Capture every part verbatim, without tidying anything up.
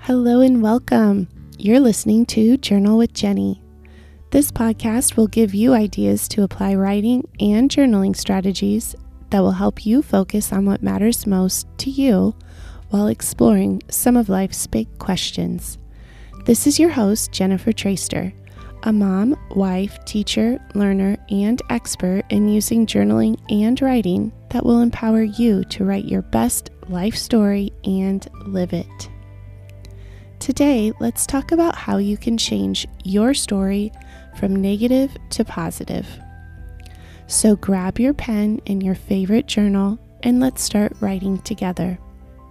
Hello and welcome. You're listening to Journal with Jenny. This podcast will give you ideas to apply writing and journaling strategies that will help you focus on what matters most to you while exploring some of life's big questions. This is your host, Jennifer Traister, a mom, wife, teacher, learner, and expert in using journaling and writing that will empower you to write your best life story and live it. Today, let's talk about how you can change your story from negative to positive. So grab your pen and your favorite journal and let's start writing together.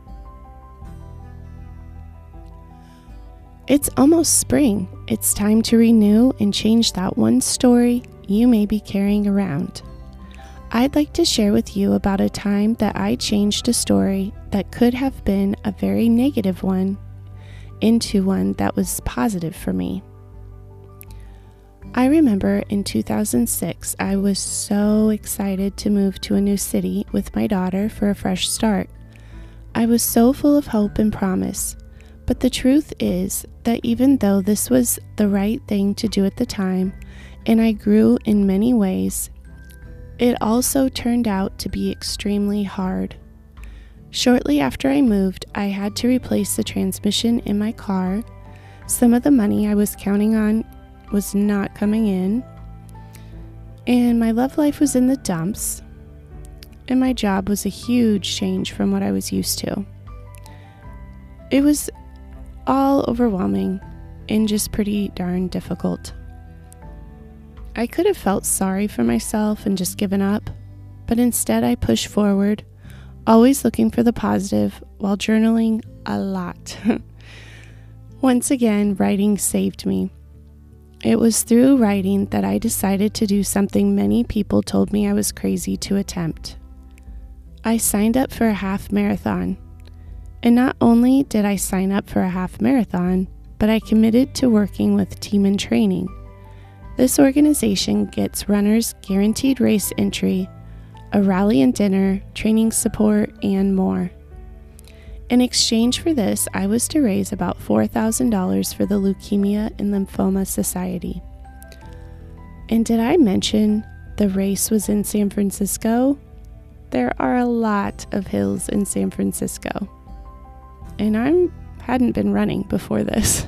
It's almost spring. It's time to renew and change that one story you may be carrying around. I'd like to share with you about a time that I changed a story that could have been a very negative one into one that was positive for me. I remember in two thousand six, I was so excited to move to a new city with my daughter for a fresh start. I was so full of hope and promise, but the truth is that even though this was the right thing to do at the time, and I grew in many ways, it also turned out to be extremely hard. Shortly after I moved, I had to replace the transmission in my car. Some of the money I was counting on was not coming in, and my love life was in the dumps, and my job was a huge change from what I was used to. It was all overwhelming and just pretty darn difficult. I could have felt sorry for myself and just given up, but instead I pushed forward, always looking for the positive while journaling a lot. Once again, writing saved me. It was through writing that I decided to do something many people told me I was crazy to attempt. I signed up for a half marathon. And not only did I sign up for a half marathon, but I committed to working with Team in Training. This organization gets runners guaranteed race entry, a rally and dinner, training support, and more. In exchange for this, I was to raise about four thousand dollars for the Leukemia and Lymphoma Society. And did I mention the race was in San Francisco? There are a lot of hills in San Francisco. And I hadn't been running before this.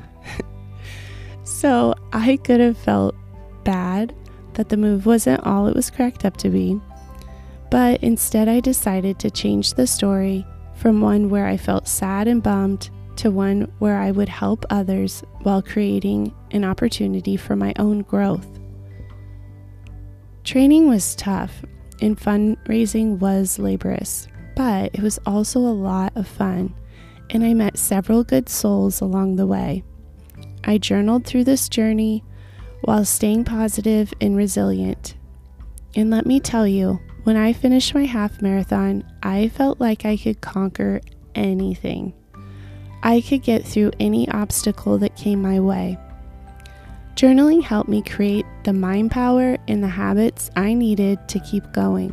So I could have felt bad that the move wasn't all it was cracked up to be. But instead I decided to change the story from one where I felt sad and bummed to one where I would help others while creating an opportunity for my own growth. Training was tough and fundraising was laborious, but it was also a lot of fun, and I met several good souls along the way. I journaled through this journey while staying positive and resilient. And let me tell you, when I finished my half marathon, I felt like I could conquer anything. I could get through any obstacle that came my way. Journaling helped me create the mind power and the habits I needed to keep going.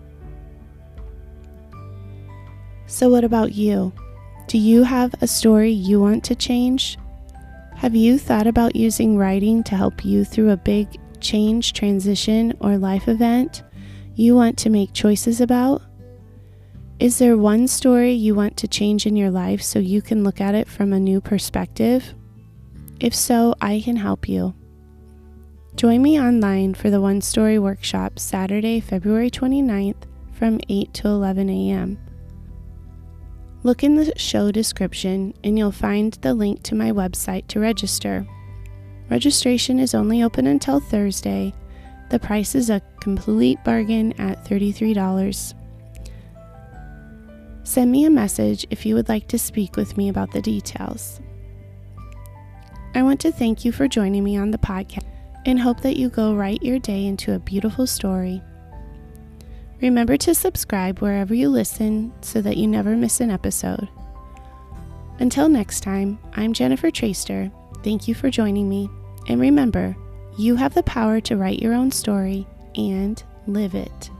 So what about you? Do you have a story you want to change? Have you thought about using writing to help you through a big change, transition, or life event you want to make choices about? Is there one story you want to change in your life so you can look at it from a new perspective? If so, I can help you. Join me online for the One Story Workshop Saturday, February twenty-ninth from eight to eleven a.m. Look in the show description and you'll find the link to my website to register. Registration is only open until Thursday. The price is a complete bargain at thirty-three dollars. Send me a message if you would like to speak with me about the details. I want to thank you for joining me on the podcast and hope that you go write your day into a beautiful story. Remember to subscribe wherever you listen so that you never miss an episode. Until next time, I'm Jennifer Traister. Thank you for joining me. And remember, you have the power to write your own story and live it.